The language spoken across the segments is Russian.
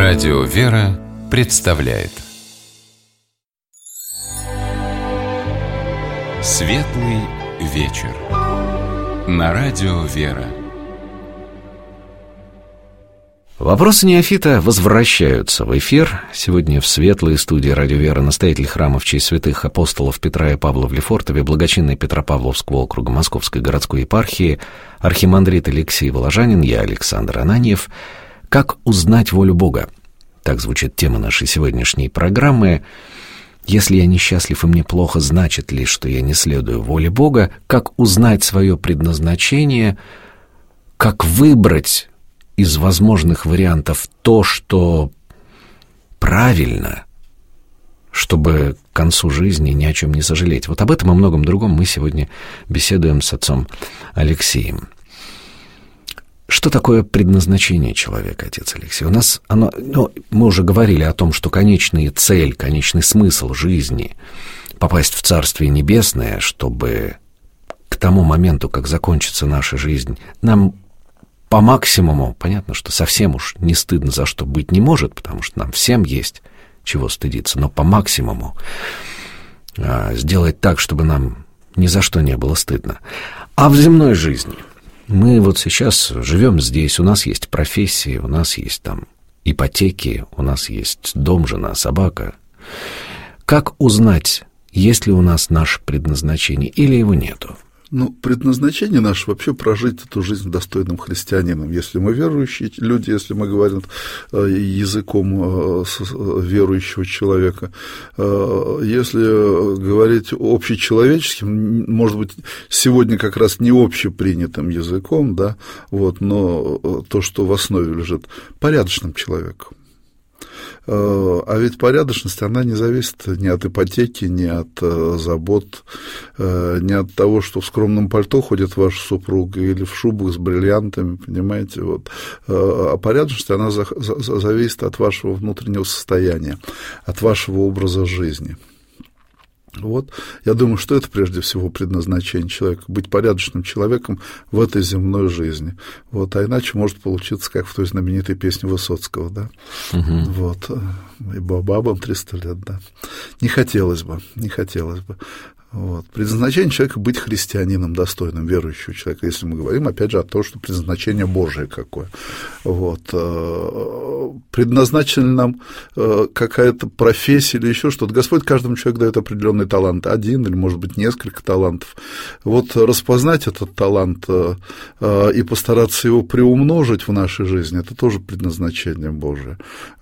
Радио «Вера» представляет Светлый вечер на Радио «Вера». Вопросы неофита возвращаются в эфир. Сегодня в светлой студии Радио «Вера» настоятель храма в честь святых апостолов Петра и Павла в Лефортове, благочинный Петропавловского округа Московской городской епархии, архимандрит Алексей Воложанин, я Александр Ананьев. Как узнать волю Бога? Так звучит тема нашей сегодняшней программы. Если я несчастлив и мне плохо, значит ли, что я не следую воле Бога? Как узнать свое предназначение? Как выбрать из возможных вариантов то, что правильно, чтобы к концу жизни ни о чем не сожалеть? Вот об этом и многом другом мы сегодня беседуем с отцом Алексеем. Что такое предназначение человека, отец Алексей? У нас мы уже говорили о том, что конечная цель, конечный смысл жизни — попасть в Царствие Небесное, чтобы к тому моменту, как закончится наша жизнь, нам по максимуму, понятно, что совсем уж не стыдно за что быть не может, потому что нам всем есть чего стыдиться, но по максимуму сделать так, чтобы нам ни за что не было стыдно. А в земной жизни мы вот сейчас живем здесь, у нас есть профессии, у нас есть там ипотеки, у нас есть дом, жена, собака. Как узнать, есть ли у нас наше предназначение или его нету? Предназначение наше вообще прожить эту жизнь достойным христианином. Если мы верующие люди, если мы говорим языком верующего человека, если говорить общечеловеческим, может быть, сегодня как раз не общепринятым языком, да, но то, что в основе лежит, порядочным человеком. А ведь порядочность, она не зависит ни от ипотеки, ни от забот, ни от того, что в скромном пальто ходит ваша супруга или в шубах с бриллиантами, понимаете, А порядочность, она зависит от вашего внутреннего состояния, от вашего образа жизни. Я думаю, что это прежде всего предназначение человека — быть порядочным человеком в этой земной жизни. А иначе может получиться, как в той знаменитой песне Высоцкого, да? И бабам 300 лет, да. Не хотелось бы. Предназначение человека — быть христианином, достойным, верующего человека, если мы говорим, опять же, о том, что предназначение Божие какое. Предназначена нам какая-то профессия или еще что-то. Господь каждому человеку дает определенный талант, один или, может быть, несколько талантов. Распознать этот талант и постараться его приумножить в нашей жизни — это тоже предназначение Божие.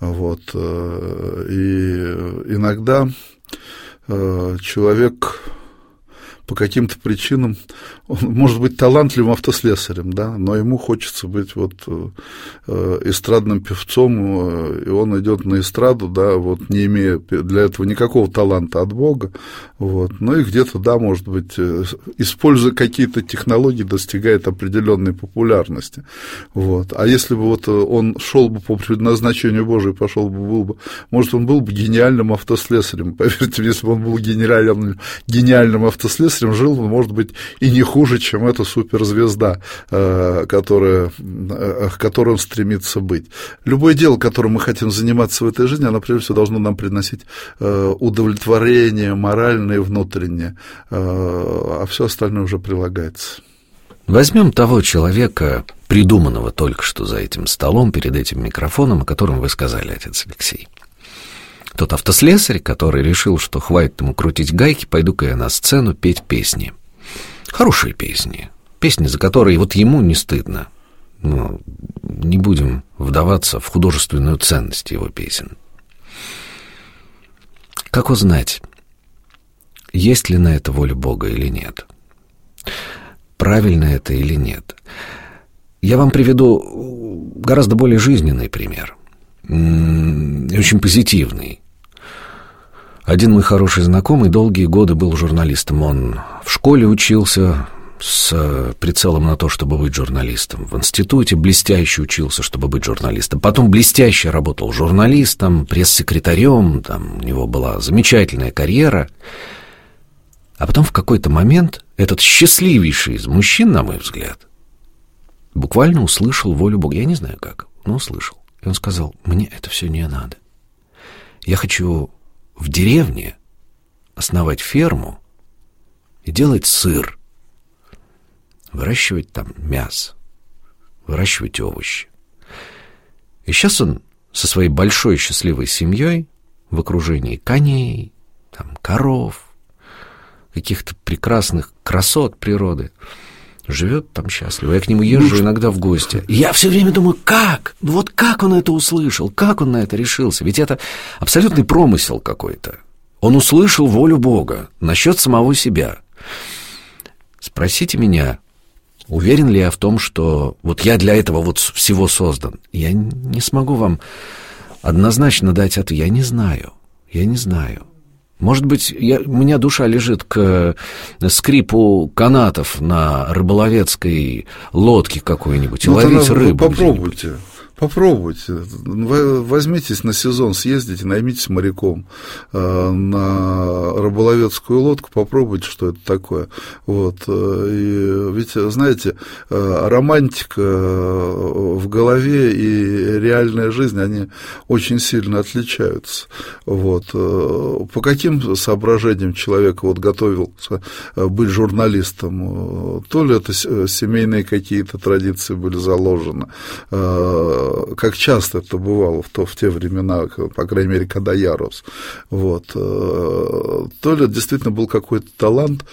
И иногда человек по каким-то причинам, он может быть талантливым автослесарем, да, но ему хочется быть эстрадным певцом, и он идет на эстраду, да, не имея для этого никакого таланта от Бога, но и где-то, да, может быть, используя какие-то технологии, достигает определенной популярности, А если бы он шел бы по предназначению Божию, пошел бы, может, он был бы гениальным автослесарем, поверьте, если бы он был гениальным автослесарем, жил он, может быть, и не хуже, чем эта суперзвезда, к которой он стремится быть. Любое дело, которым мы хотим заниматься в этой жизни, оно, прежде всего, должно нам приносить удовлетворение моральное и внутреннее, а все остальное уже прилагается. Возьмем того человека, придуманного только что за этим столом, перед этим микрофоном, о котором вы сказали, отец Алексей. Тот автослесарь, который решил, что хватит ему крутить гайки, пойду-ка я на сцену петь песни. Хорошие песни, за которые ему не стыдно. Но не будем вдаваться в художественную ценность его песен. Как узнать, есть ли на это воля Бога или нет? Правильно это или нет? Я вам приведу гораздо более жизненный пример. Очень позитивный. Один мой хороший знакомый долгие годы был журналистом. Он в школе учился с прицелом на то, чтобы быть журналистом. В институте блестяще учился, чтобы быть журналистом. Потом блестяще работал журналистом, пресс-секретарем. У него была замечательная карьера. А потом в какой-то момент этот счастливейший из мужчин, на мой взгляд, буквально услышал волю Бога. Я не знаю как, но услышал. И он сказал: мне это все не надо. Я хочу в деревне основать ферму и делать сыр, выращивать там мясо, выращивать овощи. И сейчас он со своей большой счастливой семьей в окружении коней, там, коров, каких-то прекрасных красот природы живет там счастливо. Я к нему езжу иногда в гости. И я все время думаю, как? Вот как он это услышал? Как он на это решился? Ведь это абсолютный промысел какой-то. Он услышал волю Бога насчет самого себя. Спросите меня, уверен ли я в том, что вот я для этого вот всего создан? Я не смогу вам однозначно дать ответ. Я не знаю. Может быть, у меня душа лежит к скрипу канатов на рыболовецкой лодке какой-нибудь и ловить рыбу. Попробуйте. Возьмитесь на сезон, съездите, наймитесь моряком на рыболовецкую лодку, попробуйте, что это такое. Вот. И ведь, знаете, романтика в голове и реальная жизнь, они очень сильно отличаются. Вот. По каким соображениям человек вот готовился быть журналистом? То ли это семейные какие-то традиции были заложены, как часто это бывало в те времена, по крайней мере, когда я рос. Вот. То ли это действительно был какой-то талант,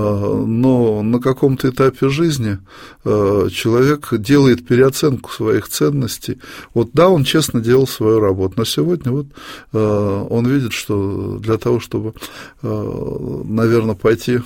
но на каком-то этапе жизни человек делает переоценку своих ценностей. Вот да, он честно делал свою работу, но сегодня вот он видит, что для того, чтобы, наверное, пойти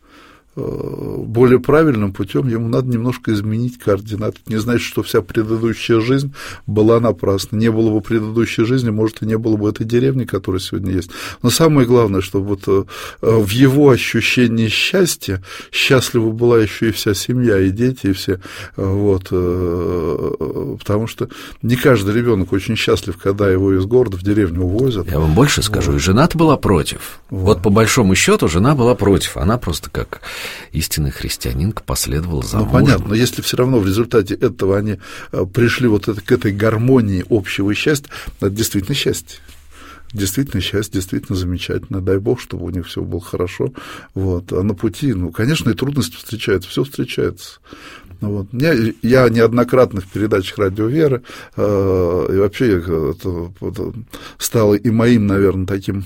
более правильным путем, ему надо немножко изменить координаты. Это не значит, что вся предыдущая жизнь была напрасна. Не было бы предыдущей жизни, может, и не было бы этой деревни, которая сегодня есть. Но самое главное, чтобы вот в его ощущении счастья счастлива была еще и вся семья, и дети, и все. Вот. Потому что не каждый ребенок очень счастлив, когда его из города в деревню увозят. Я вам больше скажу, и жена-то была против. Вот по большому счету жена была против. Она просто как истинная христианинка последовала за мужем. Понятно, но если все равно в результате этого они пришли вот к этой гармонии общего счастья, это действительно счастье. Действительно счастье, действительно замечательно. Дай Бог, чтобы у них все было хорошо. Вот. А на пути, конечно, и трудности встречаются, все встречается. Вот. Я неоднократно в передачах «Радио Вера», и вообще это стало и моим, наверное, таким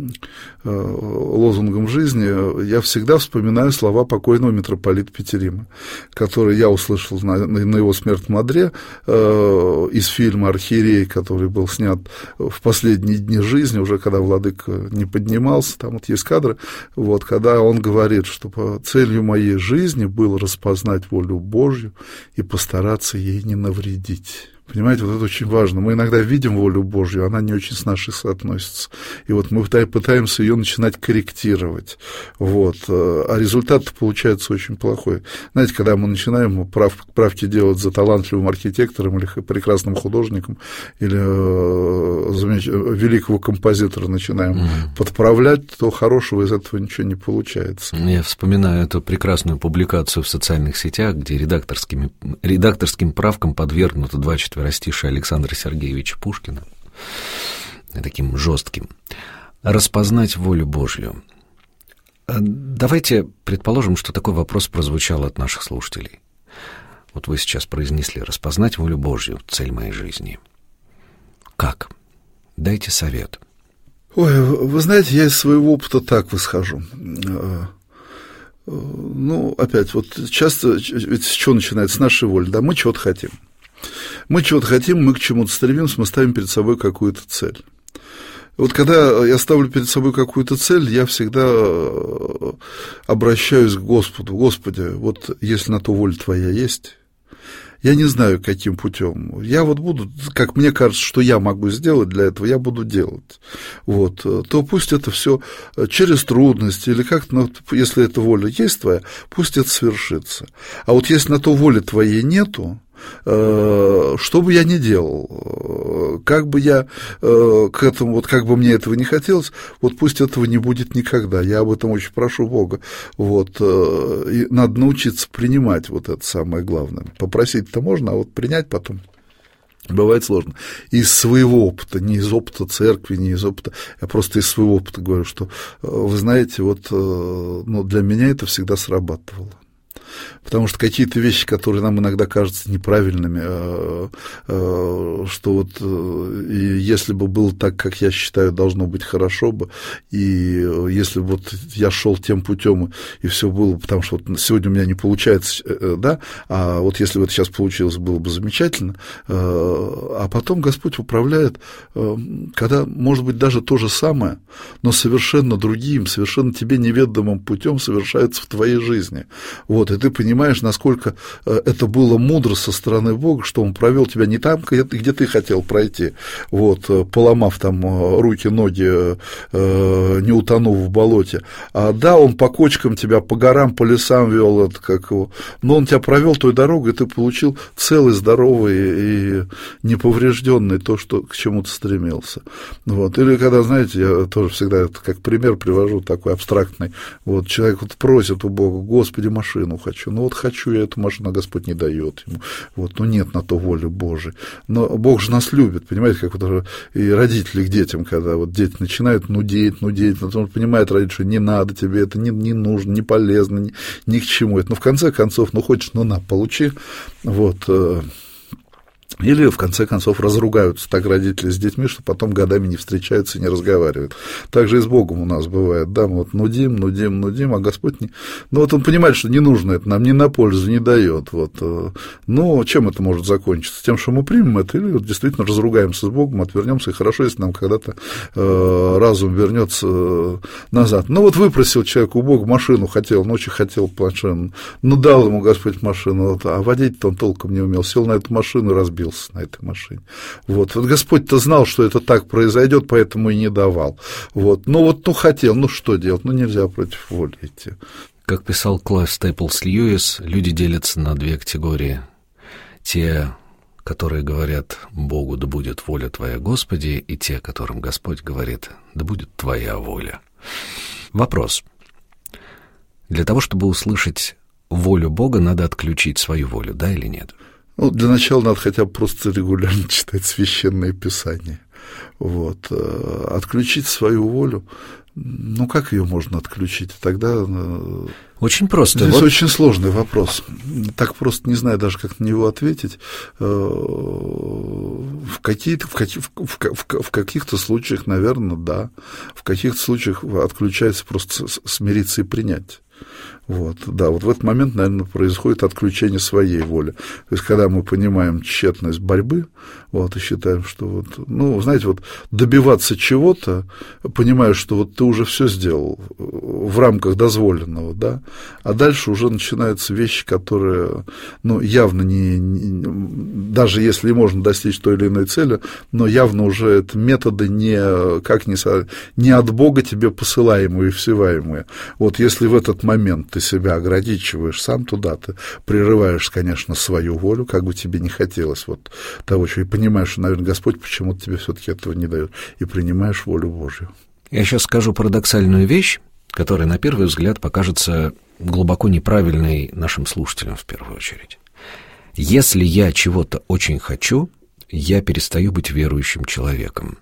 лозунгом жизни, я всегда вспоминаю слова покойного митрополита Петерима, который я услышал на его смертном одре из фильма «Архиерей», который был снят в последние дни жизни, уже когда владыка не поднимался, там вот есть кадры, вот, когда он говорит, что целью моей жизни было распознать волю Божью и постараться ей не навредить. Понимаете, вот это очень важно. Мы иногда видим волю Божью, она не очень с нашей соотносится. И вот мы пытаемся ее начинать корректировать. Вот. А результат получается очень плохой. Знаете, когда мы начинаем правки делать за талантливым архитектором или прекрасным художником, или великого композитора начинаем подправлять, то хорошего из этого ничего не получается. Я вспоминаю эту прекрасную публикацию в социальных сетях, где редакторским правкам подвергнуто 2 четверостишия Александра Сергеевича Пушкина, таким жестким. Распознать волю Божью. Давайте предположим, что такой вопрос прозвучал от наших слушателей. Вот вы сейчас произнесли: распознать волю Божью — цель моей жизни. Как? Дайте совет. Ой, вы знаете, я из своего опыта так восхожу. Опять, вот часто, ведь с чего начинается? С нашей воли, да, мы чего-то хотим. Мы чего-то хотим, мы к чему-то стремимся, мы ставим перед собой какую-то цель. Вот когда я ставлю перед собой какую-то цель, я всегда обращаюсь к Господу. Господи, вот если на то воля Твоя есть, я не знаю, каким путем. Я вот буду, как мне кажется, что я могу сделать для этого, я буду делать. Вот. То пусть это все через трудности или как-то, если эта воля есть Твоя, пусть это свершится. А вот если на то воли Твоей нету, что бы я ни делал, как бы я к этому, вот как бы мне этого не хотелось, вот пусть этого не будет никогда. Я об этом очень прошу Бога. Вот. И надо научиться принимать, вот это самое главное. Попросить-то можно, а вот принять потом. Бывает сложно. Из своего опыта, не из опыта церкви, не из опыта, я просто из своего опыта говорю, что, вы знаете, вот, ну, для меня это всегда срабатывало. Потому что какие-то вещи, которые нам иногда кажутся неправильными, что вот и если бы было так, как я считаю, должно быть хорошо бы, и если бы вот я шел тем путем, и все было, потому что вот сегодня у меня не получается, да, а вот если бы это сейчас получилось, было бы замечательно, а потом Господь управляет, когда, может быть, даже то же самое, но совершенно другим, совершенно тебе неведомым путем совершается в твоей жизни. Вот, и ты понимаешь, насколько это было мудро со стороны Бога, что Он провел тебя не там, где ты хотел пройти, вот, поломав там руки, ноги, не утонув в болоте. А да, Он по кочкам тебя, по горам, по лесам вел, это как его, но Он тебя провел той дорогой, и ты получил целый, здоровый и неповрежденный то, что, к чему ты стремился. Вот. Или когда, знаете, я тоже всегда это как пример привожу, такой абстрактный, вот, человек вот просит у Бога: Господи, машину хочу. Ну вот хочу я эту машину, а Господь не дает ему. Вот, ну нет на то воли Божией. Но Бог же нас любит, понимаете, как вот и родители к детям, когда вот дети начинают нудеть, он понимает, родитель, что не надо тебе, это не нужно, не полезно, ни к чему это. Но в конце концов, ну хочешь, ну на, получи. Вот. Или, в конце концов, разругаются так родители с детьми, что потом годами не встречаются и не разговаривают. Так же и с Богом у нас бывает. Да, мы вот нудим, а Господь не... Ну, вот Он понимает, что не нужно это, нам не на пользу не дает. Вот. Но чем это может закончиться? Тем, что мы примем это, или вот действительно разругаемся с Богом, отвернемся, и хорошо, если нам когда-то разум вернется назад. Ну, вот выпросил человек у Бога машину, хотел, ночью хотел машину, ну, дал ему Господь машину, вот, а водить-то он толком не умел, сел на эту машину и разбился на этой машине. Вот Господь-то знал, что это так произойдет, поэтому и не давал. Вот. Ну, хотел, ну, что делать? Ну, нельзя против воли идти. Как писал Клайв Стейплс Льюис, люди делятся на две категории. Те, которые говорят Богу: да будет воля Твоя, Господи, и те, которым Господь говорит: да будет Твоя воля. Вопрос. Для того, чтобы услышать волю Бога, надо отключить свою волю, да или нет? Ну, для начала надо хотя бы просто регулярно читать Священное Писание. Вот. Отключить свою волю, ну, как ее можно отключить? Тогда... Очень просто. Здесь вот очень сложный вопрос. Так просто не знаю даже, как на него ответить. В каких-то случаях, наверное, да. В каких-то случаях отключается просто смириться и принять. Вот, да, вот в этот момент, наверное, происходит отключение своей воли. То есть, когда мы понимаем тщетность борьбы, вот, и считаем, что вот, ну, знаете, вот добиваться чего-то, понимаешь, что вот ты уже все сделал в рамках дозволенного, да, а дальше уже начинаются вещи, которые, ну, явно даже если можно достичь той или иной цели, но явно уже это методы не от Бога тебе посылаемые и всеваемые. Вот если в этот момент ты себя ограничиваешь сам, туда ты прерываешь, конечно, свою волю, как бы тебе не хотелось вот того, чего, и понимаешь, что, наверное, Господь почему-то тебе все-таки этого не дает, и принимаешь волю Божью. Я сейчас скажу парадоксальную вещь, которая, на первый взгляд, покажется глубоко неправильной нашим слушателям в первую очередь. Если я чего-то очень хочу, я перестаю быть верующим человеком.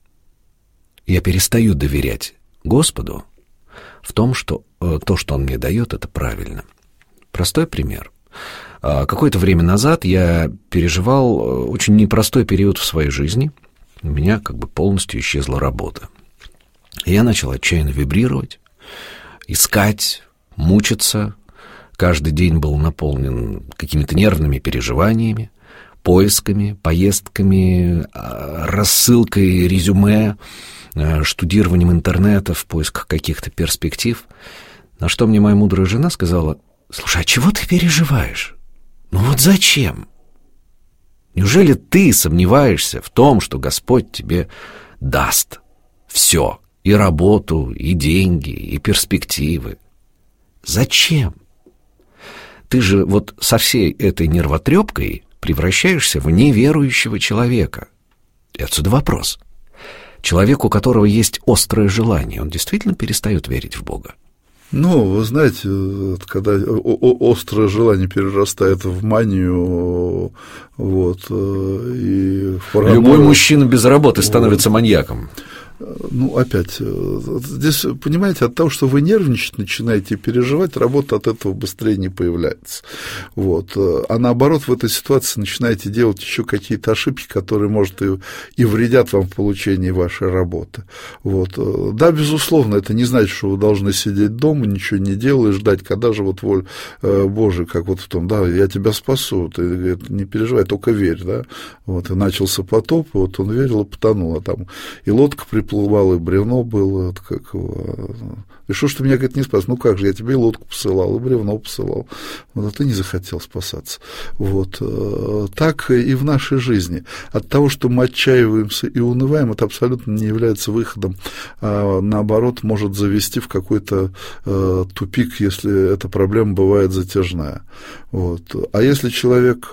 Я перестаю доверять Господу в том, что то, что Он мне дает, это правильно. Простой пример. Какое-то время назад я переживал очень непростой период в своей жизни. У меня как бы полностью исчезла работа. И я начал отчаянно вибрировать, искать, мучиться. Каждый день был наполнен какими-то нервными переживаниями, поисками, поездками, рассылкой резюме, штудированием интернета в поисках каких-то перспектив. На что мне моя мудрая жена сказала: слушай, а чего ты переживаешь? Ну вот зачем? Неужели ты сомневаешься в том, что Господь тебе даст все, и работу, и деньги, и перспективы? Зачем? Ты же вот со всей этой нервотрепкой превращаешься в неверующего человека. И отсюда вопрос. Человек, у которого есть острое желание, он действительно перестает верить в Бога? Ну, вы знаете, когда острое желание перерастает в манию, вот, и в паранойю... Любой мужчина без работы становится маньяком. Ну, опять, здесь, понимаете, от того, что вы нервничать начинаете переживать, работа от этого быстрее не появляется. Вот. А наоборот, в этой ситуации начинаете делать еще какие-то ошибки, которые, может, и вредят вам в получении вашей работы. Вот. Да, безусловно, это не значит, что вы должны сидеть дома, ничего не делать, ждать, когда же вот воля Божия, как вот в том, да, я тебя спасу, ты не переживай, только верь, да. Вот. И начался потоп, и вот он верил и потонул, а там и лодка приплывала, и бревно было, как его... И что ж ты меня, говорит, не спас? Ну как же, я тебе и лодку посылал, и бревно посылал, вот, а ты не захотел спасаться. Вот. Так и в нашей жизни. От того, что мы отчаиваемся и унываем, это абсолютно не является выходом, а наоборот может завести в какой-то тупик, если эта проблема бывает затяжная. Вот. А если человек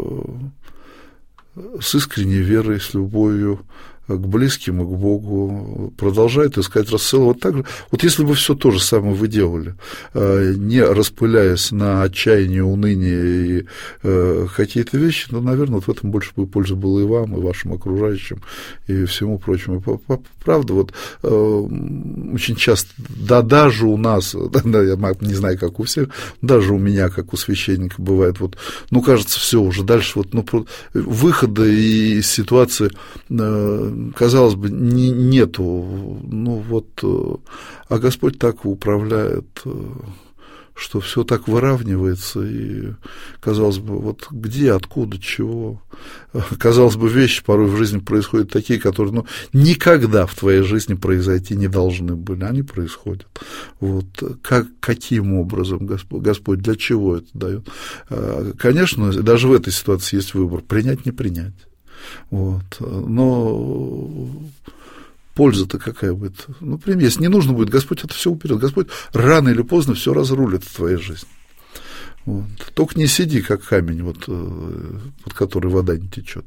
с искренней верой, с любовью к близким и к Богу продолжает искать рассыл. Вот так же, вот если бы все то же самое вы делали, не распыляясь на отчаяние, уныние и какие-то вещи, ну, наверное, вот в этом больше бы пользы было и вам, и вашим окружающим, и всему прочему. Правда, вот очень часто, да, даже у нас, да, я не знаю, как у всех, даже у меня, как у священника, бывает, вот, ну, кажется, все уже дальше, вот, ну, выхода из ситуации, казалось бы, нету, ну, вот, а Господь так управляет, что все так выравнивается, и, казалось бы, вот где, откуда, чего. Казалось бы, вещи порой в жизни происходят такие, которые, ну, никогда в твоей жизни произойти не должны были, они происходят. Вот. Каким образом Господь, для чего это дает? Конечно, даже в этой ситуации есть выбор, принять, не принять. Вот. Но польза-то какая будет? Ну, пример, если не нужно будет, Господь это все уберет. Господь рано или поздно все разрулит в твоей жизни. Вот. Только не сиди, как камень, вот, под который вода не течет.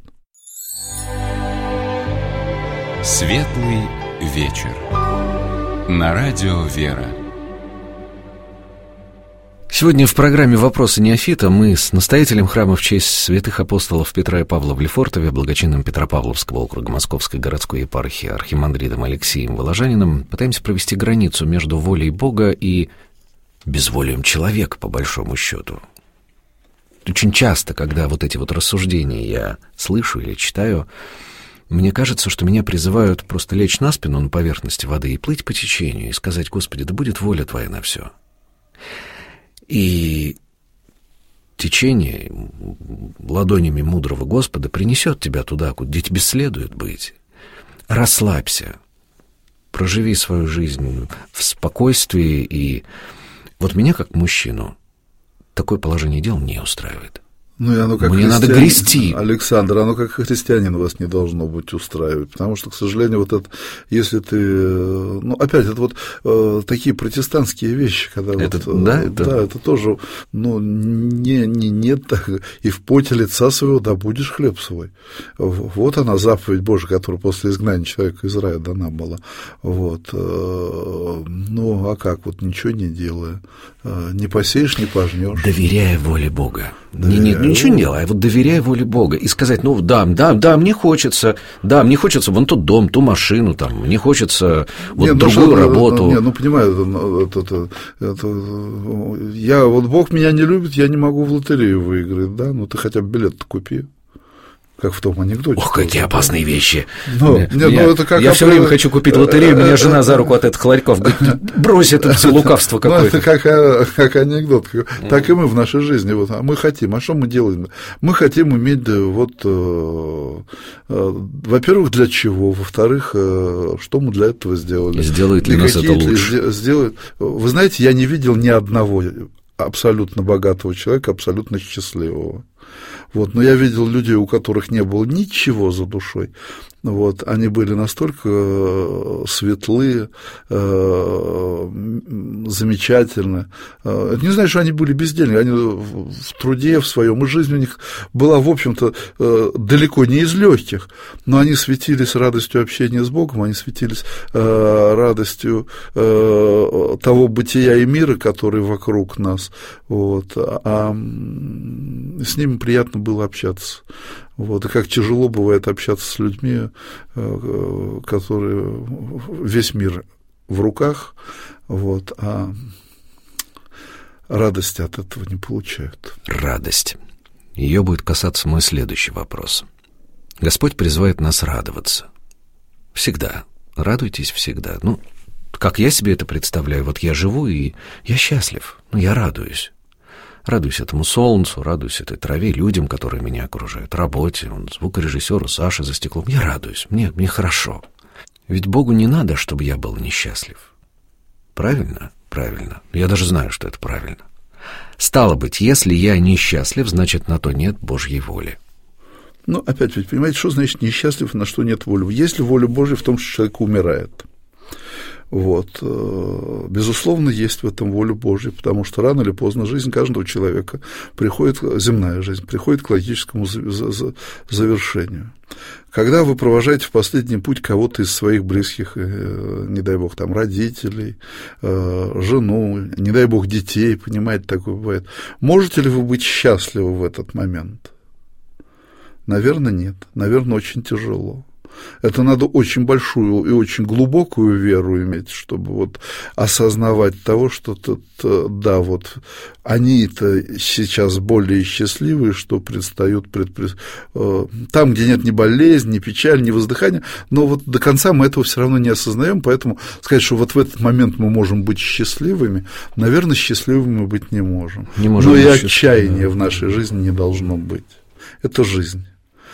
Светлый вечер. На радио «Вера». Сегодня в программе «Вопросы неофита» мы с настоятелем храма в честь святых апостолов Петра и Павла в Лефортове, благочинным Петропавловского округа Московской городской епархии архимандритом Алексеем Воложаниным пытаемся провести границу между волей Бога и безволием человека, по большому счету. Очень часто, когда вот эти вот рассуждения я слышу или читаю, мне кажется, что меня призывают просто лечь на спину на поверхности воды и плыть по течению, и сказать: «Господи, да будет воля Твоя на все». И течение ладонями мудрого Господа принесет тебя туда, куда тебе следует быть. Расслабься, проживи свою жизнь в спокойствии. И вот меня, как мужчину, такое положение дел не устраивает. Ну, и оно как мне надо грести. Александр, оно как христианин вас не должно быть устраивать, потому что, к сожалению, вот это, если ты, ну, опять, это вот такие протестантские вещи, когда это, вот, да, это тоже, ну, нет так, и в поте лица своего добудешь хлеб свой. Вот она, заповедь Божия, которая после изгнания человека из рая дана была. Вот. Ну, а как, вот ничего не делая, не посеешь, не пожнешь. Доверяя воле Бога. Ничего не делай, а вот доверяй воле Бога и сказать: ну да, мне хочется вон тот дом, ту машину, там, мне хочется вот другую работу. Ну, понимаю, я, вот Бог меня не любит, я не могу в лотерею выиграть, да, ну ты хотя бы билет-то купи. Как в том анекдоте. Ох, какие опасные вещи. Это как я все время хочу купить лотерею, меня жена за руку от этих ларьков говорит: брось это все лукавство какое-то. Это как анекдот. Так и мы в нашей жизни. Вот, а мы хотим. А что мы делаем? Мы хотим иметь, вот, во-первых, для чего? Во-вторых, что мы для этого сделали? Сделает ли нас это лучше? Вы знаете, я не видел ни одного абсолютно богатого человека, абсолютно счастливого. Вот, но я видел людей, у которых не было ничего за душой, Вот, они были настолько светлые, замечательны. Это не значит, что они были бездельны, они в труде в своем, и жизнь у них была, в общем-то, далеко не из легких, но они светились радостью общения с Богом, они светились радостью того бытия и мира, который вокруг нас, вот, а с ними приятно было общаться. Вот, и как тяжело бывает общаться с людьми, которые весь мир в руках, вот, а радости от этого не получают. Радость. Ее будет касаться мой следующий вопрос. Господь призывает нас радоваться. Всегда. Радуйтесь всегда. Ну, как я себе это представляю, вот я живу, и я счастлив, я радуюсь. Радуюсь этому солнцу, радуюсь этой траве, людям, которые меня окружают, работе, звукорежиссеру Саше за стеклом. Я радуюсь, мне хорошо. Ведь Богу не надо, чтобы я был несчастлив. Правильно? Правильно. Я даже знаю, что это правильно. Стало быть, если я несчастлив, значит, на то нет Божьей воли. Ну, опять ведь, понимаете, что значит несчастлив, на что нет воли? Есть ли воля Божья в том, что человек умирает? Вот. Безусловно, есть в этом воля Божья, потому что рано или поздно жизнь каждого человека приходит, земная жизнь, приходит к логическому завершению. Когда вы провожаете в последний путь кого-то из своих близких, не дай бог, там, родителей, жену, не дай бог, детей, понимаете, такое бывает, можете ли вы быть счастливы в этот момент? Наверное, нет. Наверное, очень тяжело. Это надо очень большую и очень глубокую веру иметь, чтобы вот осознавать того, что да, вот они-то сейчас более счастливые, что предстают там, где нет ни болезни, ни печали, ни воздыхания, но вот до конца мы этого все равно не осознаем, поэтому сказать, что вот в этот момент мы можем быть счастливыми, наверное, счастливыми мы быть не можем. Но и отчаяния в нашей жизни не должно быть. Это жизнь.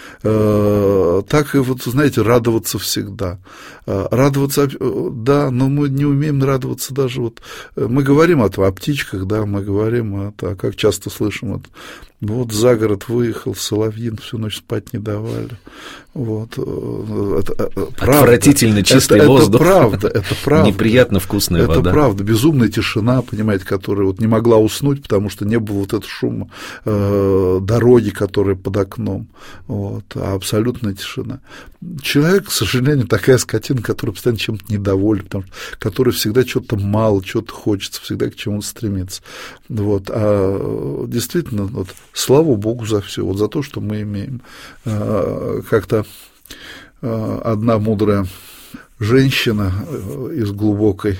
Так и вот, знаете, радоваться всегда. Радоваться, да, но мы не умеем радоваться даже вот. Мы говорим о птичках, да, мы говорим как часто слышим вот за город выехал соловьин, всю ночь спать не давали. Вот. Это отвратительно чистый воздух. Это правда. Неприятно вкусная вода. Это правда. Безумная тишина, понимаете, которая вот не могла уснуть, потому что не было вот этого шума дороги, которая под окном. Вот. А абсолютная тишина. Человек, к сожалению, такая скотина, которая постоянно чем-то недоволен, который всегда что-то мало, что-то хочется, всегда к чему-то стремится. Вот. А действительно, вот, слава Богу за все, вот за то, что мы имеем. Как-то одна мудрая женщина из глубокой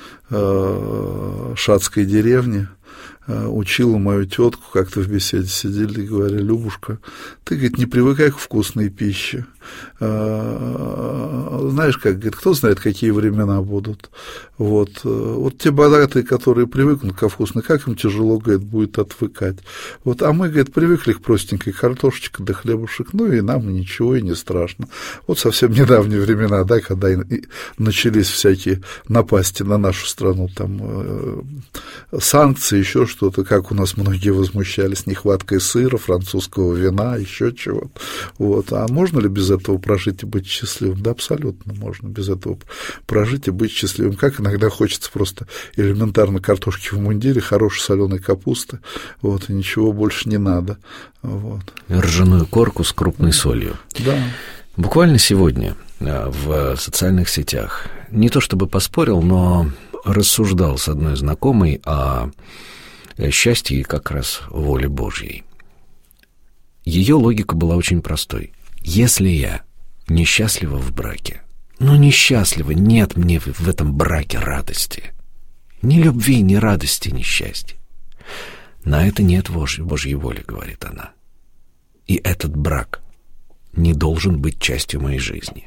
шатской деревни учила мою тетку, как-то в беседе сидели и говорили: Любушка, ты, говорит, не привыкай к вкусной пище. Знаешь, как, говорит, кто знает, какие времена будут. Вот те богатые, которые привыкнут ко вкусной, как им тяжело, говорит, будет отвыкать. Вот, а мы, говорит, привыкли к простенькой картошечке да хлебушек, ну и нам ничего и не страшно. Вот совсем недавние времена, да, когда начались всякие напасти на нашу страну, там санкции, еще что-то, как у нас многие возмущались нехваткой сыра, французского вина, еще чего-то. Вот. А можно ли без этого прожить и быть счастливым? Да, абсолютно можно без этого прожить и быть счастливым. Как иногда хочется просто элементарно картошки в мундире, хорошей соленой капусты, вот, и ничего больше не надо. Вот. Ржаную корку с крупной солью. Да. Буквально сегодня в социальных сетях, не то чтобы поспорил, но рассуждал с одной знакомой о счастье и как раз воле Божьей. Ее логика была очень простой. Если я несчастлива в браке, несчастлива, нет мне в этом браке радости. Ни любви, ни радости, ни счастья. На это нет Божьей воли, говорит она. И этот брак не должен быть частью моей жизни.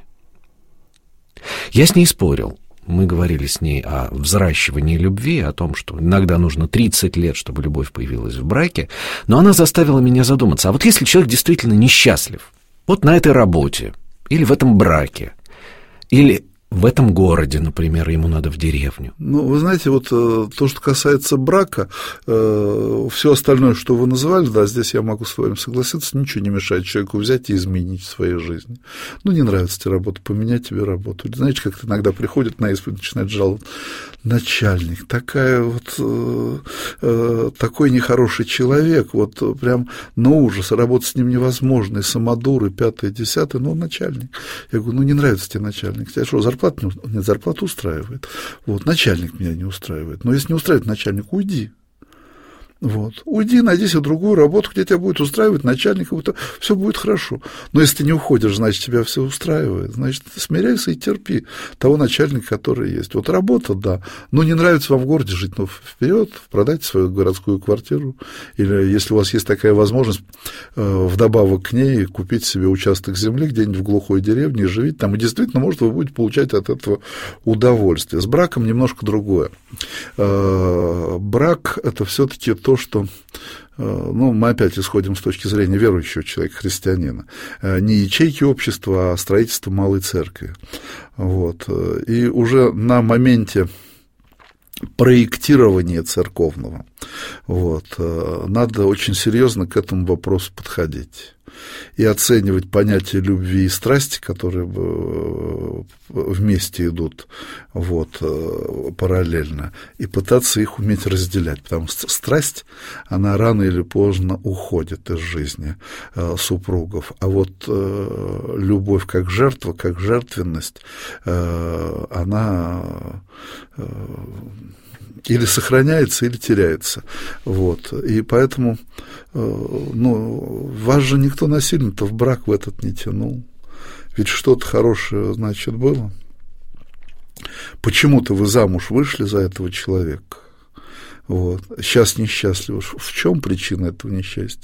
Я с ней спорил. Мы говорили с ней о взращивании любви, о том, что иногда нужно 30 лет, чтобы любовь появилась в браке, но она заставила меня задуматься, а вот если человек действительно несчастлив, вот на этой работе, или в этом браке, или в этом городе, например, ему надо в деревню. Ну, вы знаете, вот то, что касается брака, все остальное, что вы называли, да, здесь я могу с вами согласиться, ничего не мешает человеку взять и изменить в своей жизни. Ну, не нравится тебе работа, поменять тебе работу. Знаете, как иногда приходит на исповедь, начинает жаловаться: начальник, такой нехороший человек, вот прям на ужас, работать с ним невозможно, и самодур, и 5-е, 10-е, ну, начальник. Я говорю, ну, не нравится тебе начальник, тебя что, зарплата нет, зарплата устраивает. Вот, начальник меня не устраивает. Но если не устраивает начальник, уйди. Вот. Уйди, найди себе другую работу, где тебя будет устраивать начальник, все будет хорошо. Но если ты не уходишь, значит, тебя все устраивает. Значит, смиряйся и терпи того начальника, который есть. Вот работа, да. Но не нравится вам в городе жить, ну, вперед, продайте свою городскую квартиру. Или, если у вас есть такая возможность, вдобавок к ней купить себе участок земли где-нибудь в глухой деревне и живите там. И действительно, может, вы будете получать от этого удовольствие. С браком немножко другое. Брак – это все-таки то, что, ну, мы опять исходим с точки зрения верующего человека, христианина, не ячейки общества, а строительство малой церкви. Вот. И уже на моменте проектирования церковного вот, надо очень серьезно к этому вопросу подходить и оценивать понятия любви и страсти, которые вместе идут вот, параллельно, и пытаться их уметь разделять, потому что страсть, она рано или поздно уходит из жизни супругов, а вот любовь как жертва, как жертвенность, она или сохраняется, или теряется. Вот. И поэтому, ну, вас же никто насильно-то в брак в этот не тянул. Ведь что-то хорошее, значит, было. Почему-то вы замуж вышли за этого человека. Вот. Сейчас несчастливы. В чем причина этого несчастья?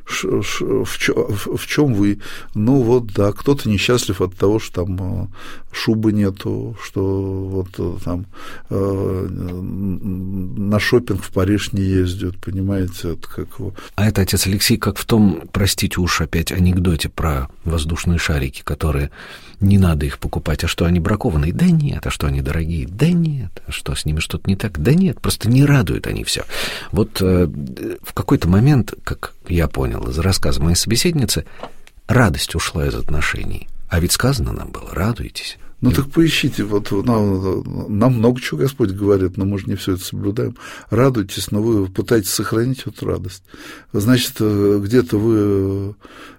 В чем вы? Ну вот, да, кто-то несчастлив от того, что там шубы нету, что вот там на шопинг в Париж не ездят, понимаете? Это как его. А это, отец Алексей, как в том, простите уж опять, анекдоте про воздушные шарики, которые не надо их покупать, а что они бракованные? Да нет. А что они дорогие? Да нет. А что, с ними что-то не так? Да нет, просто не радуют они все. Вот в какой-то момент, как я понял из рассказа моей собеседницы, радость ушла из отношений. А ведь сказано нам было: радуйтесь. Ну так поищите, вот нам много чего Господь говорит, но мы же не все это соблюдаем. Радуйтесь, но вы пытаетесь сохранить эту радость. Значит, где-то вы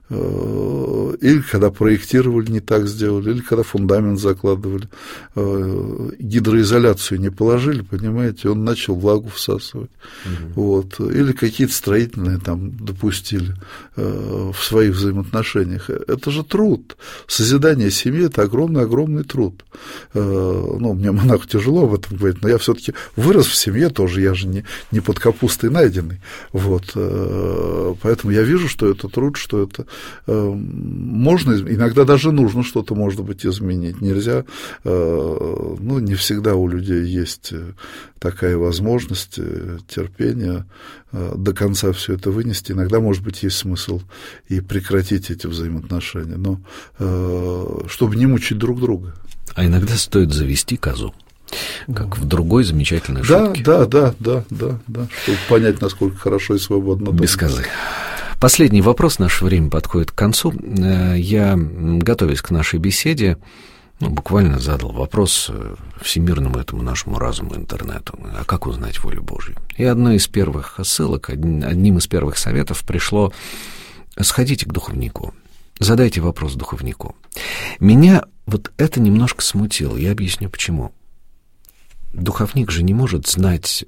или когда проектировали, не так сделали, или когда фундамент закладывали, гидроизоляцию не положили, понимаете, он начал влагу всасывать. Вот. Или какие-то строительные там допустили в своих взаимоотношениях. Это же труд. Созидание семьи – это огромный-огромный труд. Ну, мне, монаху, тяжело об этом говорить, но я все-таки вырос в семье тоже, я же не под капустой найденный. Вот. Поэтому я вижу, что это труд, что это можно, иногда даже нужно что-то, может быть, изменить. Нельзя, ну, не всегда у людей есть такая возможность, терпение до конца все это вынести. Иногда, может быть, есть смысл и прекратить эти взаимоотношения, но чтобы не мучить друг друга. А иногда стоит завести козу, как в другой замечательной шутке. Да, чтобы понять, насколько хорошо и свободно. Без козы. Последний вопрос, наше время подходит к концу. Я, готовясь к нашей беседе, буквально задал вопрос всемирному этому нашему разуму, интернету: а как узнать волю Божью? И одной из первых ссылок, одним из первых советов пришло: сходите к духовнику, задайте вопрос духовнику. Меня вот это немножко смутило, я объясню почему. Духовник же не может знать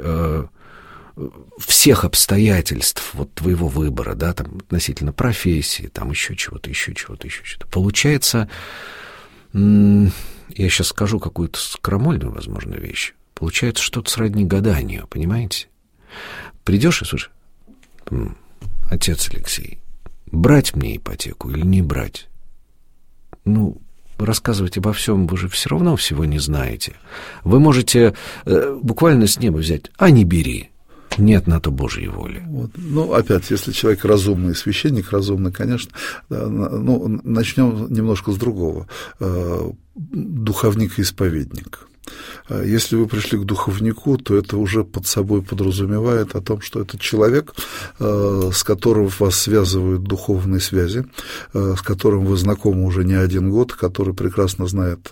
всех обстоятельств вот твоего выбора, да, там, относительно профессии, там еще чего-то. Получается, я сейчас скажу какую-то скромольную, возможно, вещь. Получается что-то сродни гаданию, понимаете? Придешь и слушай: отец Алексей, брать мне ипотеку или не брать? Ну, рассказывать обо всем вы же все равно всего не знаете. Вы можете буквально с неба взять: а не бери. нет на то Божьей воли. Вот. Ну, опять, если человек разумный, священник разумный, конечно, ну, начнем немножко с другого. Духовник и исповедник. Если вы пришли к духовнику, то это уже под собой подразумевает о том, что это человек, с которым вас связывают духовные связи, с которым вы знакомы уже не один год, который прекрасно знает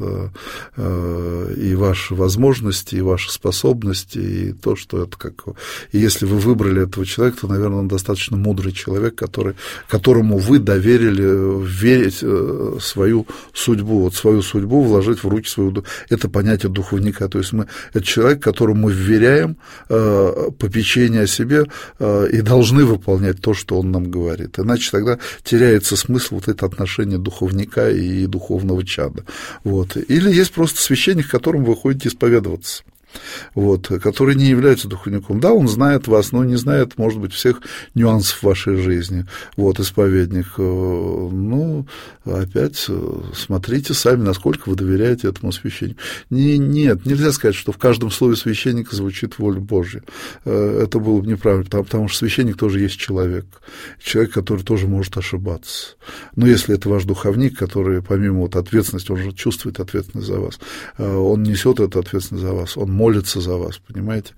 и ваши возможности, и ваши способности, и то, что это как... И если вы выбрали этого человека, то, наверное, он достаточно мудрый человек, которому вы доверили верить свою судьбу, вот свою судьбу вложить в руки свою... Это понятие духовника. То есть это человек, которому мы вверяем попечение о себе и должны выполнять то, что он нам говорит. Иначе тогда теряется смысл вот это отношение духовника и духовного чада. Вот. Или есть просто священник, к которому вы ходите исповедоваться. Вот, который не является духовником. Да, он знает вас, но не знает, может быть, всех нюансов вашей жизни. Вот, исповедник. Ну, опять смотрите сами, насколько вы доверяете этому священнику. Нет, нельзя сказать, что в каждом слове священника звучит воля Божья. Это было бы неправильно, потому что священник тоже есть человек. Человек, который тоже может ошибаться. Но если это ваш духовник, который, помимо вот ответственности, он же чувствует ответственность за вас, он несет эту ответственность за вас, он молится за вас, понимаете,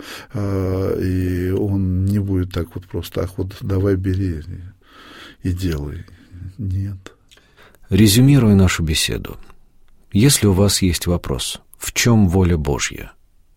и он не будет так вот просто, ах, вот давай бери и делай. Нет. Резюмируя нашу беседу, если у вас есть вопрос, в чем воля Божья?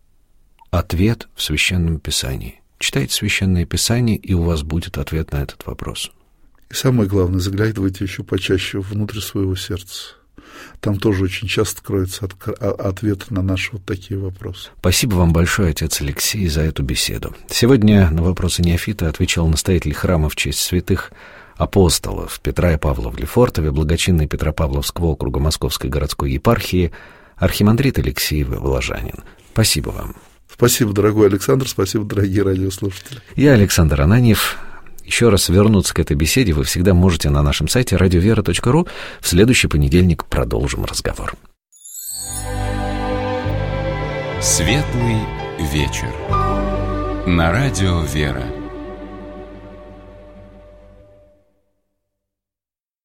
Ответ в Священном Писании. Читайте Священное Писание, и у вас будет ответ на этот вопрос. И самое главное, заглядывайте еще почаще внутрь своего сердца. Там тоже очень часто кроется ответ на наши вот такие вопросы. Спасибо вам большое, отец Алексей, за эту беседу. Сегодня на вопросы неофита отвечал настоятель храма в честь святых апостолов Петра и Павла в Лефортове, благочинный Петропавловского округа Московской городской епархии, архимандрит Алексей Воложанин. Спасибо вам. Спасибо, дорогой Александр, спасибо, дорогие радиослушатели. Я Александр Ананьев. Еще раз вернуться к этой беседе вы всегда можете на нашем сайте radiovera.ru. В следующий понедельник продолжим разговор. Светлый вечер. На радио «Вера».